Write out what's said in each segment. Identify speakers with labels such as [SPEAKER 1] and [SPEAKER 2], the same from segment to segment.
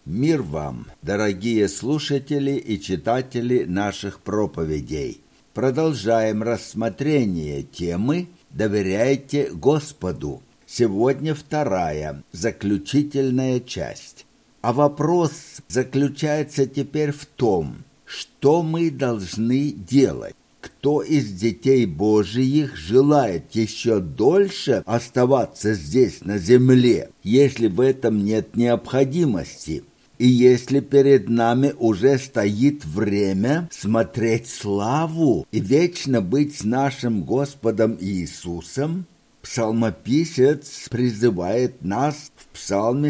[SPEAKER 1] Мир вам, дорогие слушатели и читатели наших проповедей. Продолжаем рассмотрение темы «Доверяйте Господу». Сегодня вторая, заключительная часть. А вопрос заключается теперь в том, что мы должны делать. Кто из детей Божиих желает еще дольше оставаться здесь, на земле, если в этом нет необходимости? И если перед нами уже стоит время смотреть славу и вечно быть с нашим Господом Иисусом, псалмописец призывает нас в Псалме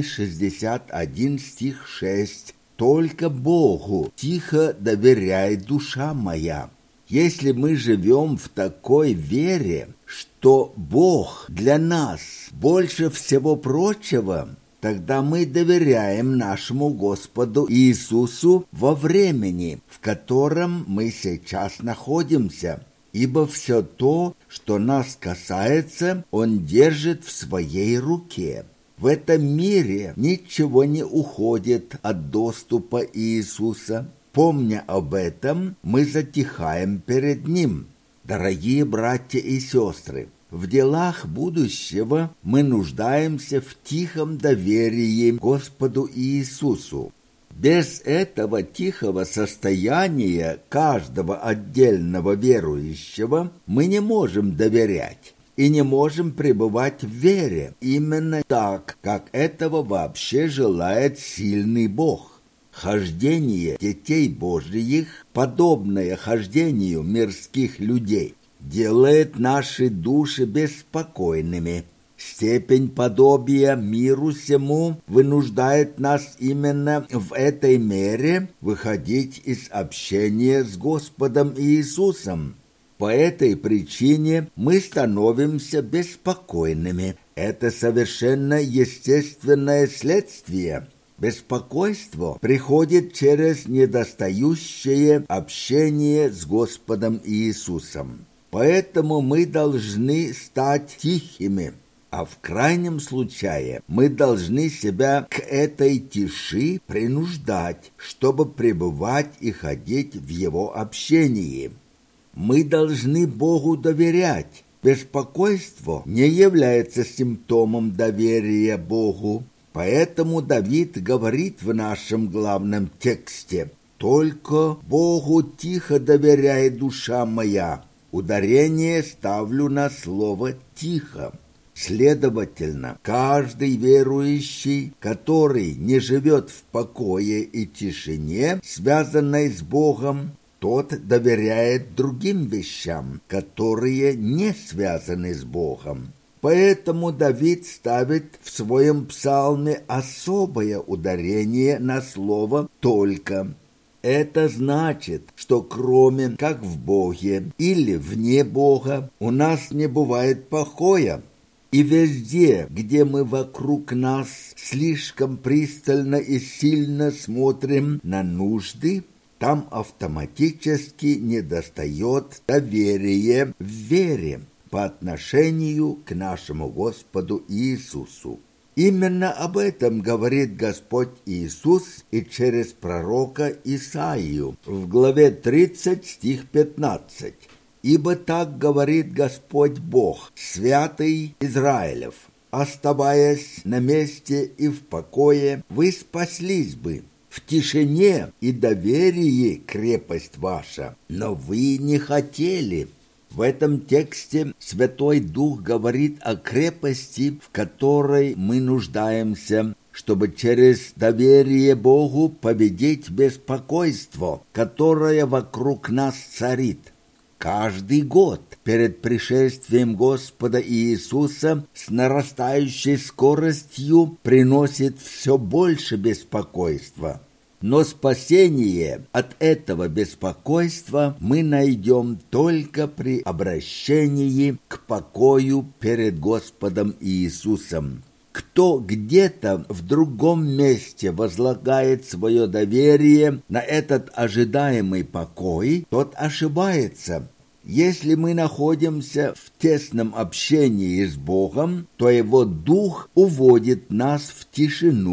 [SPEAKER 1] 61, стих 6: «Только Богу тихо доверяй, душа моя». Если мы живем в такой вере, что Бог для нас больше всего прочего, тогда мы доверяем нашему Господу Иисусу во времени, в котором мы сейчас находимся, ибо все то, что нас касается, Он держит в своей руке. В этом мире ничего не уходит от доступа Иисуса. Помня об этом, мы затихаем перед Ним. Дорогие братья и сестры, в делах будущего мы нуждаемся в тихом доверии Господу Иисусу. Без этого тихого состояния каждого отдельного верующего мы не можем доверять и не можем пребывать в вере именно так, как этого вообще желает сильный Бог. Хождение детей Божиих, подобное хождению мирских людей, делает наши души беспокойными. Степень подобия миру сему вынуждает нас именно в этой мере выходить из общения с Господом Иисусом. По этой причине мы становимся беспокойными. Это совершенно естественное следствие. Беспокойство приходит через недостающее общение с Господом Иисусом. Поэтому мы должны стать тихими, а в крайнем случае мы должны себя к этой тиши принуждать, чтобы пребывать и ходить в Его общении. Мы должны Богу доверять. Беспокойство не является симптомом доверия Богу. Поэтому Давид говорит в нашем главном тексте: «Только Богу тихо доверяй, душа моя». Ударение ставлю на слово «тихо». Следовательно, каждый верующий, который не живет в покое и тишине, связанной с Богом, тот доверяет другим вещам, которые не связаны с Богом. Поэтому Давид ставит в своем псалме особое ударение на слово «только». Это значит, что кроме как в Боге или вне Бога у нас не бывает покоя. И везде, где мы вокруг нас слишком пристально и сильно смотрим на нужды, там автоматически недостает доверия в вере по отношению к нашему Господу Иисусу. Именно об этом говорит Господь Иисус и через пророка Исаию в главе 30, стих 15. «Ибо так говорит Господь Бог, святый Израилев: оставаясь на месте и в покое, вы спаслись бы. В тишине и доверии крепость ваша, но вы не хотели». В этом тексте Святой Дух говорит о крепости, в которой мы нуждаемся, чтобы через доверие Богу победить беспокойство, которое вокруг нас царит. Каждый год перед пришествием Господа Иисуса с нарастающей скоростью приносит все больше беспокойства. Но спасение от этого беспокойства мы найдем только при обращении к покою перед Господом Иисусом. Кто где-то в другом месте возлагает свое доверие на этот ожидаемый покой, тот ошибается. Если мы находимся в тесном общении с Богом, то Его Дух уводит нас в тишину,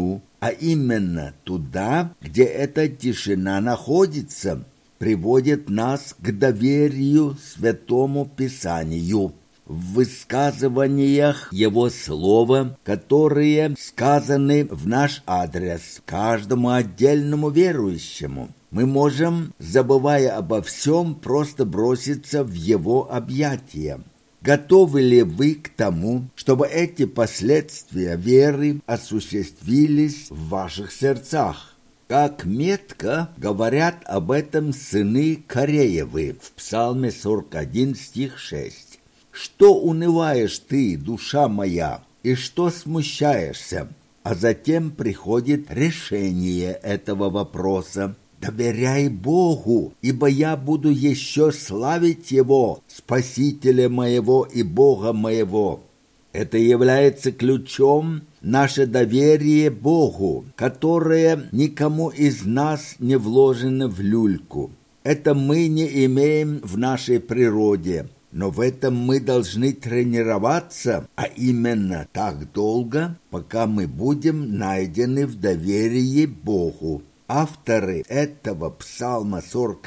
[SPEAKER 1] а именно туда, где эта тишина находится, приводит нас к доверию Святому Писанию, в высказываниях Его Слова, которые сказаны в наш адрес каждому отдельному верующему. Мы можем, забывая обо всем, просто броситься в Его объятия. Готовы ли вы к тому, чтобы эти последствия веры осуществились в ваших сердцах? Как метко говорят об этом сыны Кореевы в Псалме 41, стих 6. «Что унываешь ты, душа моя, и что смущаешься?» А затем приходит решение этого вопроса. «Доверяй Богу, ибо я буду еще славить Его, Спасителя моего и Бога моего». Это является ключом наше доверие Богу, которое никому из нас не вложено в люльку. Это мы не имеем в нашей природе, но в этом мы должны тренироваться, а именно так долго, пока мы будем найдены в доверии Богу. Авторы этого Псалма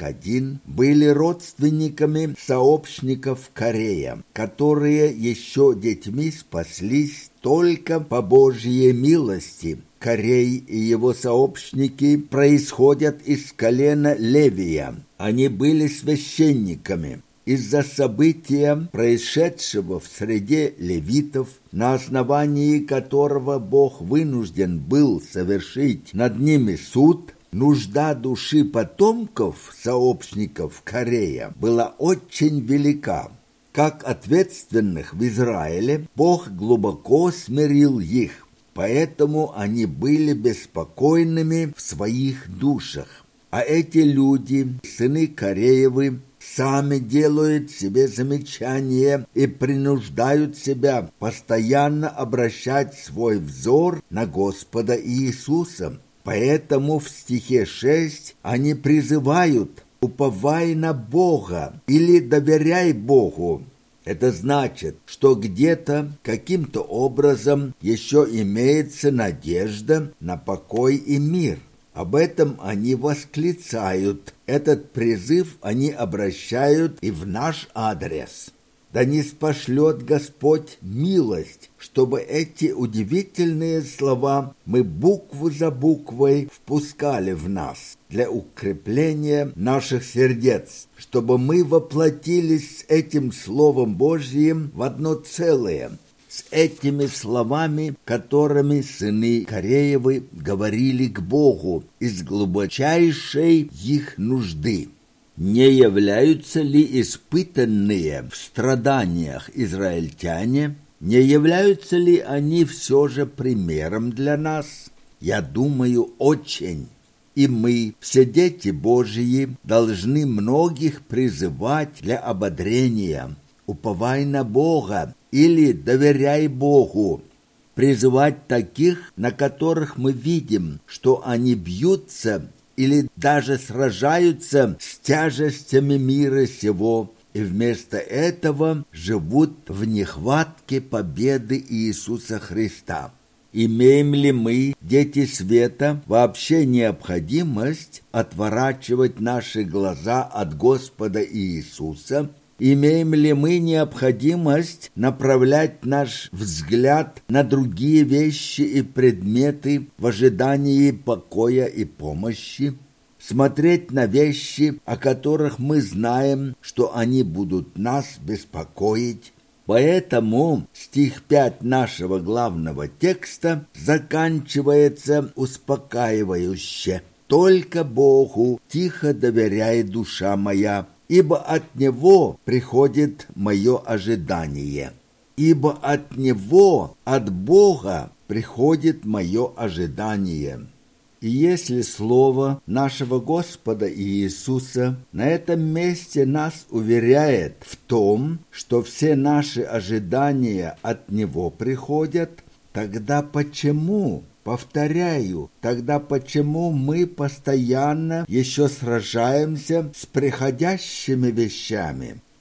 [SPEAKER 1] 41 были родственниками сообщников Корея, которые еще детьми спаслись только по Божьей милости. Корей и его сообщники происходят из колена Левия. Они были священниками. Из-за события, происшедшего в среде левитов, на основании которого Бог вынужден был совершить над ними суд, нужда души потомков сообщников Корея была очень велика. Как ответственных в Израиле, Бог глубоко смирил их, поэтому они были беспокойными в своих душах. А эти люди, сыны Кореевы, сами делают себе замечания и принуждают себя постоянно обращать свой взор на Господа Иисуса. Поэтому в стихе 6 они призывают «уповай на Бога» или «доверяй Богу». Это значит, что где-то, каким-то образом еще имеется надежда на покой и мир. Об этом они восклицают. Этот призыв они обращают и в наш адрес. Да ниспошлет Господь милость, чтобы эти удивительные слова мы букву за буквой впускали в нас для укрепления наших сердец, чтобы мы воплотились с этим Словом Божьим в одно целое, с этими словами, которыми сыны Кореевы говорили к Богу из глубочайшей их нужды. Не являются ли испытанные в страданиях израильтяне, не являются ли они все же примером для нас? Я думаю, очень. И мы, все дети Божьи, должны многих призывать для ободрения. «Уповай на Бога» или «доверяй Богу». Призывать таких, на которых мы видим, что они бьются или даже сражаются с тяжестями мира сего, и вместо этого живут в нехватке победы Иисуса Христа. Имеем ли мы, дети света, вообще необходимость отворачивать наши глаза от Господа Иисуса? Имеем ли мы необходимость направлять наш взгляд на другие вещи и предметы в ожидании покоя и помощи? Смотреть на вещи, о которых мы знаем, что они будут нас беспокоить? Поэтому стих 5 нашего главного текста заканчивается успокаивающе. «Только Богу тихо доверяет душа моя, ибо от Него приходит мое ожидание». Ибо от Него, от Бога, приходит мое ожидание. И если слово нашего Господа Иисуса на этом месте нас уверяет в том, что все наши ожидания от Него приходят, тогда почему, повторяю, тогда почему мы постоянно еще сражаемся с приходящими вещами?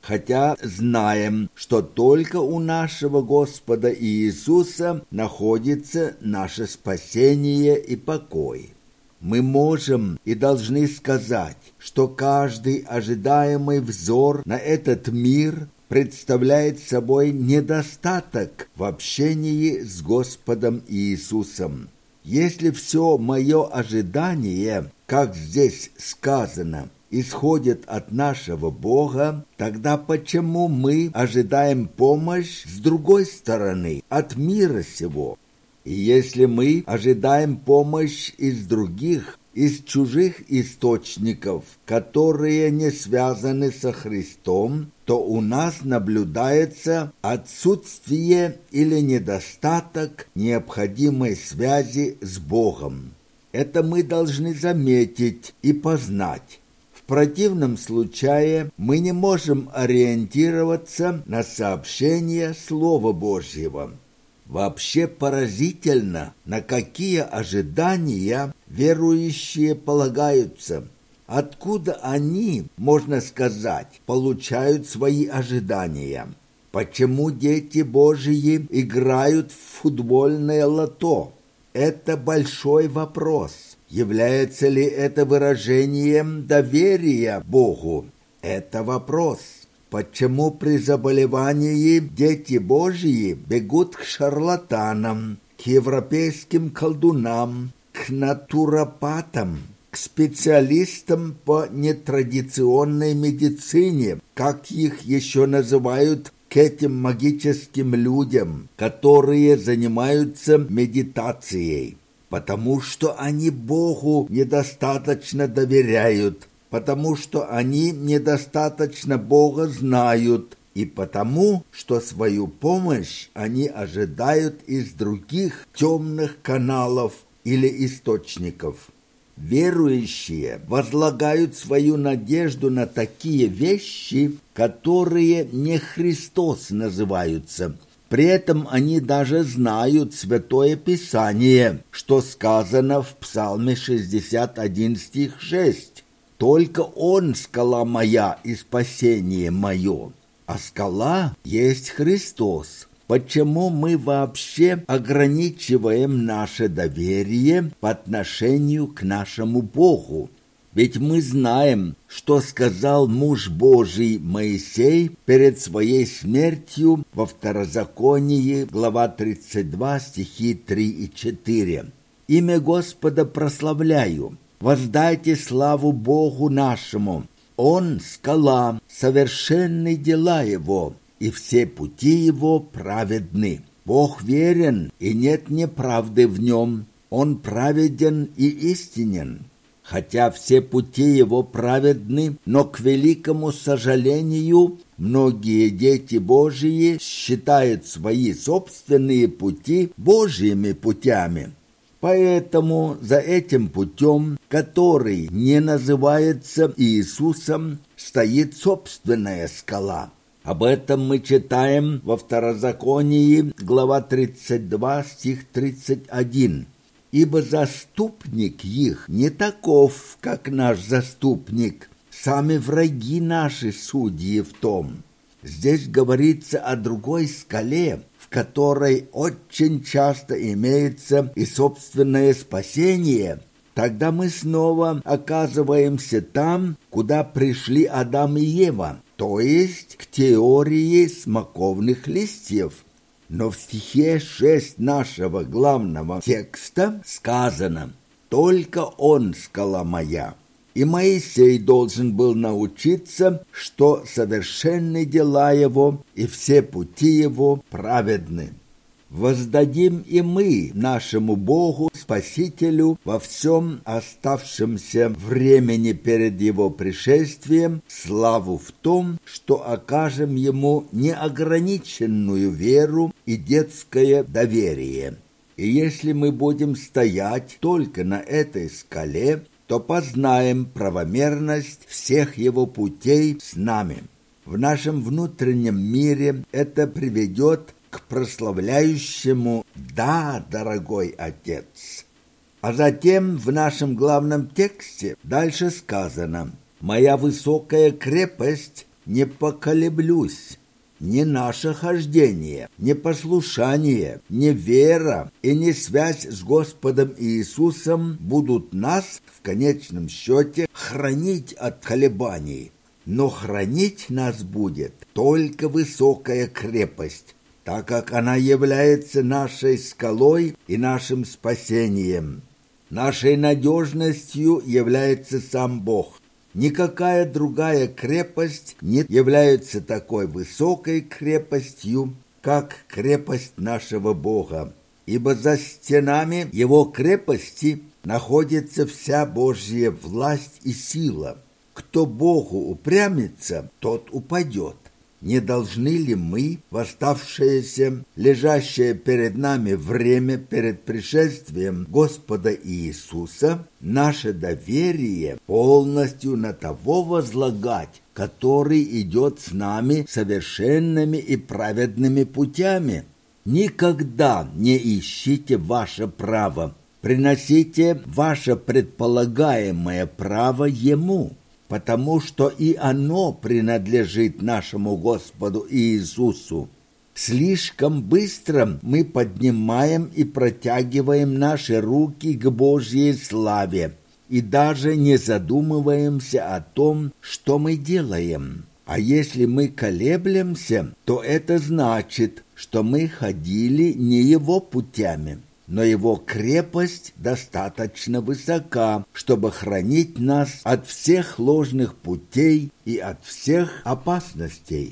[SPEAKER 1] хотя знаем, что только у нашего Господа Иисуса находится наше спасение и покой. Мы можем и должны сказать, что каждый ожидаемый взор на этот мир представляет собой недостаток в общении с Господом Иисусом. Если все мое ожидание, как здесь сказано, исходит от нашего Бога, тогда почему мы ожидаем помощь с другой стороны, от мира сего? И если мы ожидаем помощь из других, из чужих источников, которые не связаны со Христом, то у нас наблюдается отсутствие или недостаток необходимой связи с Богом. Это мы должны заметить и познать. В противном случае мы не можем ориентироваться на сообщение Слова Божьего. Вообще поразительно, на какие ожидания верующие полагаются. Откуда они, можно сказать, получают свои ожидания? Почему дети Божьи играют в футбольное лото? Это большой вопрос. Является ли это выражением доверия Богу? Это вопрос. Почему при заболевании дети Божьи бегут к шарлатанам, к европейским колдунам, к натуропатам, к специалистам по нетрадиционной медицине, как их еще называют, к этим магическим людям, которые занимаются медитацией? Потому что они Богу недостаточно доверяют, потому что они недостаточно Бога знают, и потому, что свою помощь они ожидают из других темных каналов или источников. Верующие возлагают свою надежду на такие вещи, которые не Христос называются. При этом они даже знают Святое Писание, что сказано в Псалме 61 стих 6. «Только Он скала моя и спасение мое». А скала есть Христос. Почему мы вообще ограничиваем наше доверие по отношению к нашему Богу? Ведь мы знаем, что сказал муж Божий Моисей перед своей смертью во Второзаконии, глава 32, стихи 3 и 4. «Имя Господа прославляю, воздайте славу Богу нашему. Он — скала, совершенны дела Его, и все пути Его праведны. Бог верен, и нет неправды в Нем. Он праведен и истинен. Хотя все пути Его праведны, но к великому сожалению многие дети Божьи считают свои собственные пути Божьими путями. Поэтому за этим путем, который не называется Иисусом, стоит собственная скала. Об этом мы читаем во Второзаконии, глава 32, стих 31. «Ибо заступник их не таков, как наш заступник, сами враги наши судьи в том». Здесь говорится о другой скале, в которой очень часто имеется и собственное спасение. Тогда мы снова оказываемся там, куда пришли Адам и Ева, то есть к теории смоковных листьев. Но в стихе 6 нашего главного текста сказано: «Только Он скала моя». И Моисей должен был научиться, что совершенны дела Его, и все пути Его праведны. Воздадим и мы нашему Богу, Спасителю, во всем оставшемся времени перед Его пришествием славу в том, что окажем Ему неограниченную веру и детское доверие. И если мы будем стоять только на этой скале, то познаем правомерность всех Его путей с нами. В нашем внутреннем мире это приведет к прославляющему «Да, дорогой Отец». А затем в нашем главном тексте дальше сказано: «Моя высокая крепость, не поколеблюсь. Ни наше хождение, ни послушание, ни вера и ни связь с Господом Иисусом будут нас, в конечном счете, хранить от колебаний. Но хранить нас будет только высокая крепость, так как она является нашей скалой и нашим спасением. Нашей надежностью является сам Бог. Никакая другая крепость не является такой высокой крепостью, как крепость нашего Бога, ибо за стенами Его крепости находится вся Божья власть и сила. Кто Богу упрямится, тот упадет. Не должны ли мы, в оставшееся, лежащее перед нами время перед пришествием Господа Иисуса, наше доверие полностью на того возлагать, который идет с нами совершенными и праведными путями? Никогда не ищите ваше право, приносите ваше предполагаемое право Ему, потому что и оно принадлежит нашему Господу Иисусу. Слишком быстро мы поднимаем и протягиваем наши руки к Божьей славе и даже не задумываемся о том, что мы делаем. А если мы колеблемся, то это значит, что мы ходили не Его путями. Но Его крепость достаточно высока, чтобы хранить нас от всех ложных путей и от всех опасностей.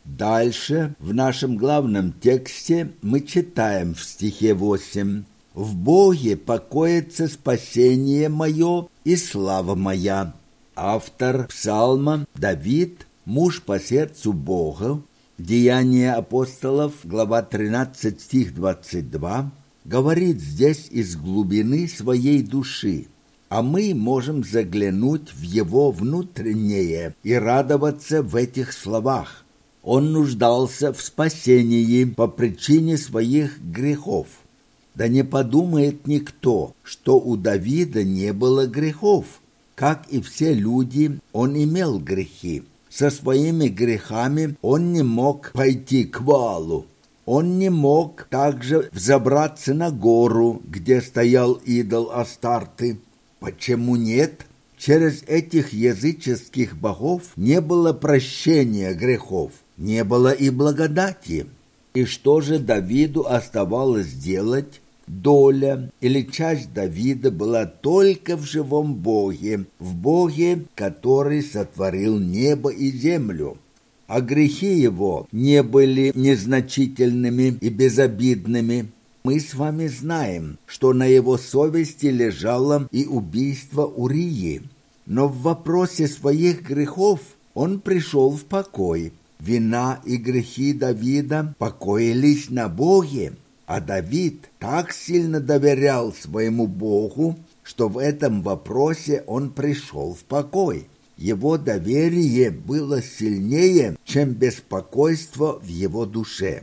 [SPEAKER 1] Дальше, в нашем главном тексте, мы читаем в стихе 8: «В Боге покоится спасение мое и слава моя». Автор псалма Давид, муж по сердцу Бога, Деяния апостолов, глава 13, стих 22, говорит здесь из глубины своей души, а мы можем заглянуть в его внутреннее и радоваться в этих словах. Он нуждался в спасении по причине своих грехов. Да не подумает никто, что у Давида не было грехов. Как и все люди, он имел грехи. Со своими грехами он не мог пойти к валу. Он не мог также взобраться на гору, где стоял идол Астарты. Почему нет? Через этих языческих богов не было прощения грехов, не было и благодати. И что же Давиду оставалось делать? Доля или часть Давида была только в живом Боге, в Боге, который сотворил небо и землю. А грехи его не были незначительными и безобидными. Мы с вами знаем, что на его совести лежало и убийство Урии. Но в вопросе своих грехов он пришел в покой. Вина и грехи Давида покоились на Боге. А Давид так сильно доверял своему Богу, что в этом вопросе он пришел в покой. Его доверие было сильнее, чем беспокойство в его душе.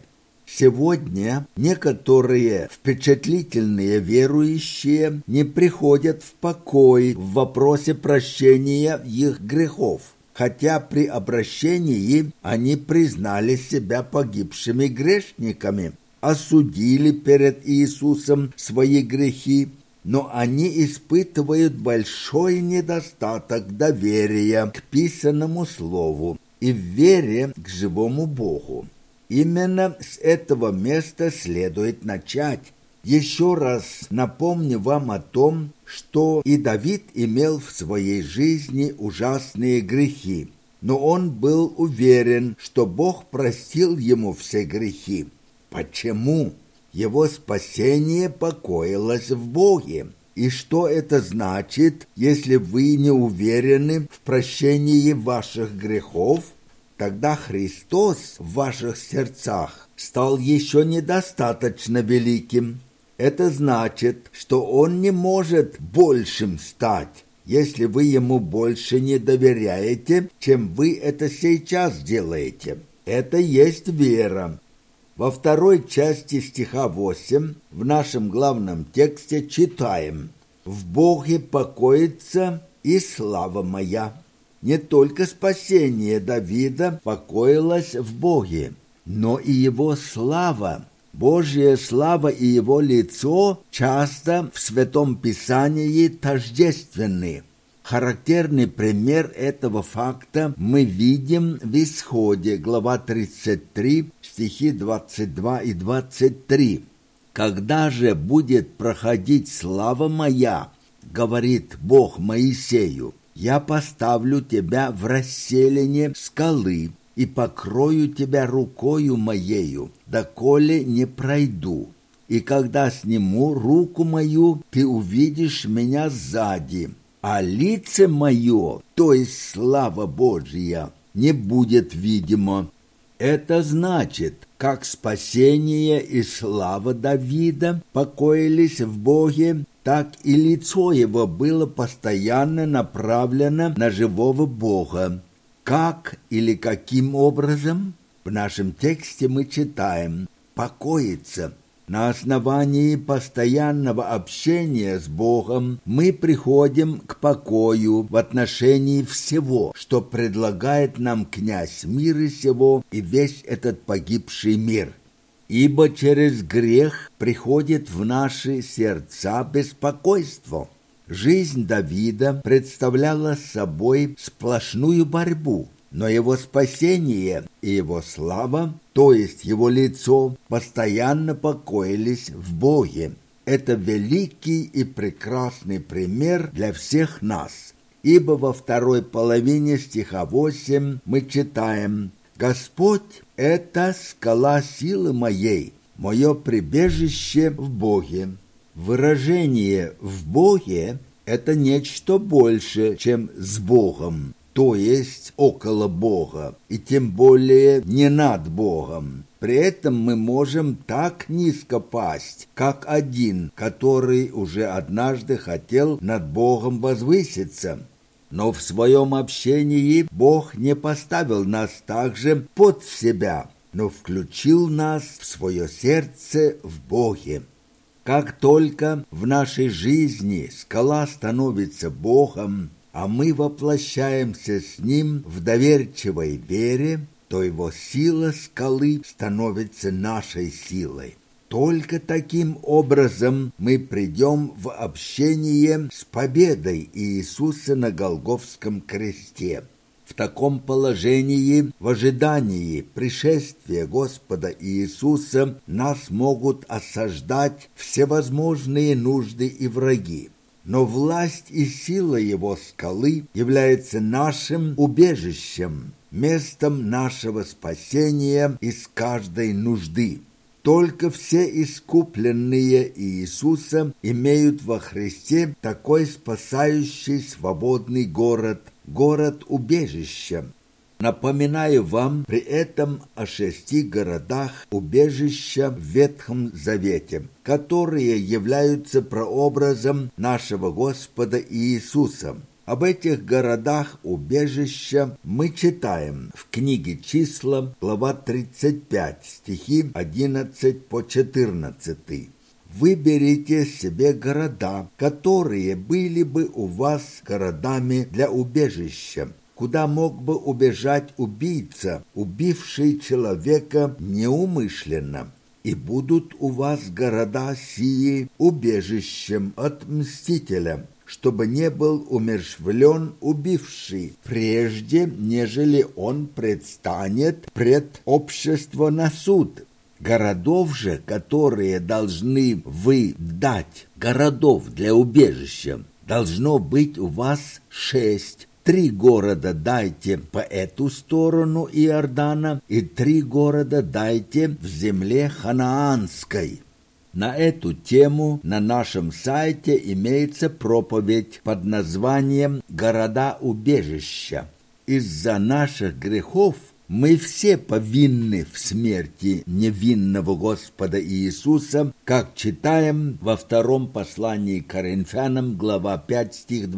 [SPEAKER 1] Сегодня некоторые впечатлительные верующие не приходят в покой в вопросе прощения их грехов, хотя при обращении они признали себя погибшими грешниками, осудили перед Иисусом свои грехи, но они испытывают большой недостаток доверия к писанному слову и в вере к живому Богу. Именно с этого места следует начать. Еще раз напомню вам о том, что и Давид имел в своей жизни ужасные грехи, но он был уверен, что Бог простил ему все грехи. Почему? Его спасение покоилось в Боге. И что это значит, если вы не уверены в прощении ваших грехов? Тогда Христос в ваших сердцах стал еще недостаточно великим. Это значит, что Он не может большим стать, если вы Ему больше не доверяете, чем вы это сейчас делаете. Это есть вера. Во второй части стиха 8 в нашем главном тексте читаем: «В Боге покоится и слава моя». не только спасение Давида покоилось в Боге, но и его слава. Божья слава и его лицо часто в Святом Писании тождественны. Характерный пример этого факта мы видим в Исходе, глава 33, стихи 22 и 23. «Когда же будет проходить слава моя, говорит Бог Моисею, я поставлю тебя в расселине скалы и покрою тебя рукою моею, доколе не пройду. И когда сниму руку мою, ты увидишь меня сзади, а лице мое, то есть слава Божья, не будет видимо». Это значит, как спасение и слава Давида покоились в Боге, так и лицо его было постоянно направлено на живого Бога. Как или каким образом? В нашем тексте мы читаем «покоиться». На основании постоянного общения с Богом мы приходим к покою в отношении всего, что предлагает нам князь мира сего и весь этот погибший мир. Ибо через грех приходит в наши сердца беспокойство. Жизнь Давида представляла собой сплошную борьбу, но его спасение и его слава, то есть его лицо, постоянно покоились в Боге. Это великий и прекрасный пример для всех нас, ибо во второй половине стиха 8 мы читаем: «Господь – это скала силы моей, мое прибежище в Боге». Выражение «в Боге» – это нечто больше, чем «с Богом», то есть около Бога, и тем более не над Богом. При этом мы можем так низко пасть, как один, который уже однажды хотел над Богом возвыситься. Но в своем общении Бог не поставил нас также под себя, но включил нас в свое сердце в Боге. Как только в нашей жизни скала становится Богом, а мы воплощаемся с Ним в доверчивой вере, то Его сила скалы становится нашей силой. Только таким образом мы придем в общение с победой Иисуса на Голгофском кресте. В таком положении, в ожидании пришествия Господа Иисуса, нас могут осаждать всевозможные нужды и враги. Но власть и сила Его скалы является нашим убежищем, местом нашего спасения из каждой нужды. Только все искупленные Иисусом имеют во Христе такой спасающий свободный город, город-убежище. Напоминаю вам при этом о 6 городах-убежища в Ветхом Завете, которые являются прообразом нашего Господа Иисуса. Об этих городах-убежища мы читаем в книге «Числа», глава 35, стихи 11 по 14. «Выберите себе города, которые были бы у вас городами для убежища, куда мог бы убежать убийца, убивший человека неумышленно. И будут у вас города сии убежищем от мстителя, чтобы не был умерщвлен убивший, прежде, нежели он предстанет пред общество на суд. Городов же, которые должны вы дать, городов для убежища, должно быть у вас 6. 3 города дайте по эту сторону Иордана, и 3 города дайте в земле ханаанской». На эту тему на нашем сайте имеется проповедь под названием «Города-убежища». Из-за наших грехов мы все повинны в смерти невинного Господа Иисуса, как читаем во 2 послании к Коринфянам, глава 5, стих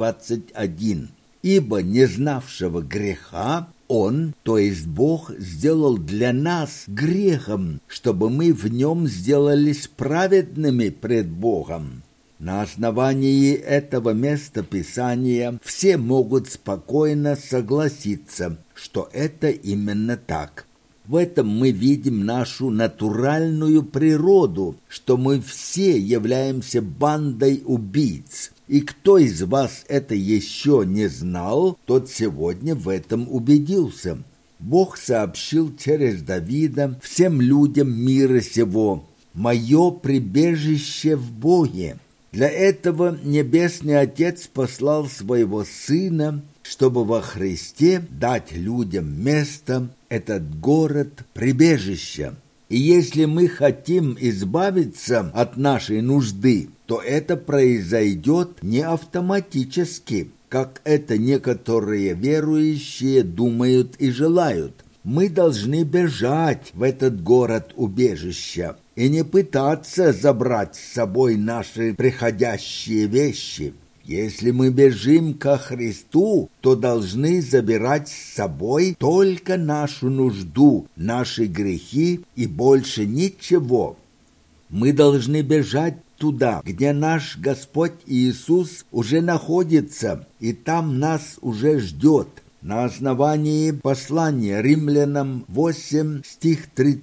[SPEAKER 1] 21. «Ибо не знавшего греха Он, то есть Бог, сделал для нас грехом, чтобы мы в нем сделались праведными пред Богом». На основании этого места Писания все могут спокойно согласиться, что это именно так. В этом мы видим нашу натуральную природу, что мы все являемся бандой убийц. И кто из вас это еще не знал, тот сегодня в этом убедился. Бог сообщил через Давида всем людям мира сего: «Мое прибежище в Боге». Для этого Небесный Отец послал Своего Сына, чтобы во Христе дать людям место, этот город прибежища. И если мы хотим избавиться от нашей нужды, то это произойдет не автоматически, как это некоторые верующие думают и желают. Мы должны бежать в этот город убежища и не пытаться забрать с собой наши приходящие вещи. Если мы бежим ко Христу, то должны забирать с собой только нашу нужду, наши грехи и больше ничего. Мы должны бежать туда, где наш Господь Иисус уже находится, и там нас уже ждет. На основании послания Римлянам 8, стих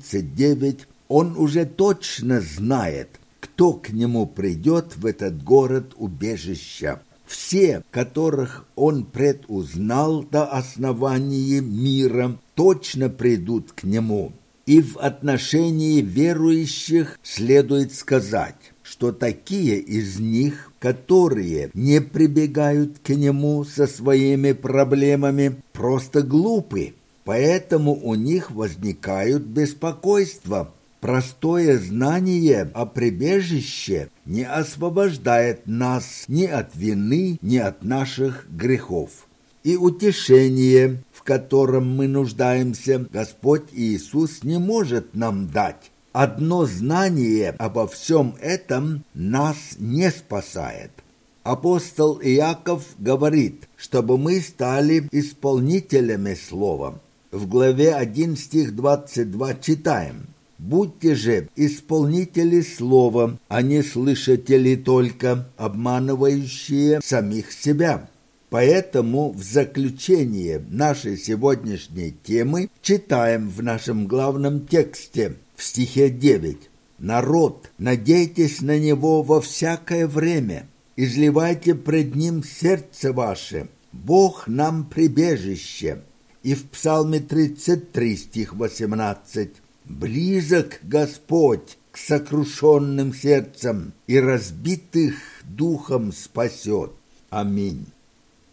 [SPEAKER 1] 39, он уже точно знает, кто к нему придет в этот город убежища. Все, которых он предузнал до основания мира, точно придут к нему. И в отношении верующих следует сказать, что такие из них, которые не прибегают к нему со своими проблемами, просто глупы, поэтому у них возникают беспокойства. Простое знание о прибежище не освобождает нас ни от вины, ни от наших грехов. И утешение, в котором мы нуждаемся, Господь Иисус не может нам дать. Одно знание обо всем этом нас не спасает. Апостол Иаков говорит, чтобы мы стали исполнителями слова. В главе 1 стих 22 читаем: «Будьте же исполнители слова, а не слышатели только, обманывающие самих себя». Поэтому в заключение нашей сегодняшней темы читаем в нашем главном тексте, в стихе 9: «Народ, надейтесь на Него во всякое время, изливайте пред Ним сердце ваше, Бог нам прибежище». И в Псалме 33, стих 18: «Близок Господь к сокрушенным сердцем и разбитых духом спасет». Аминь.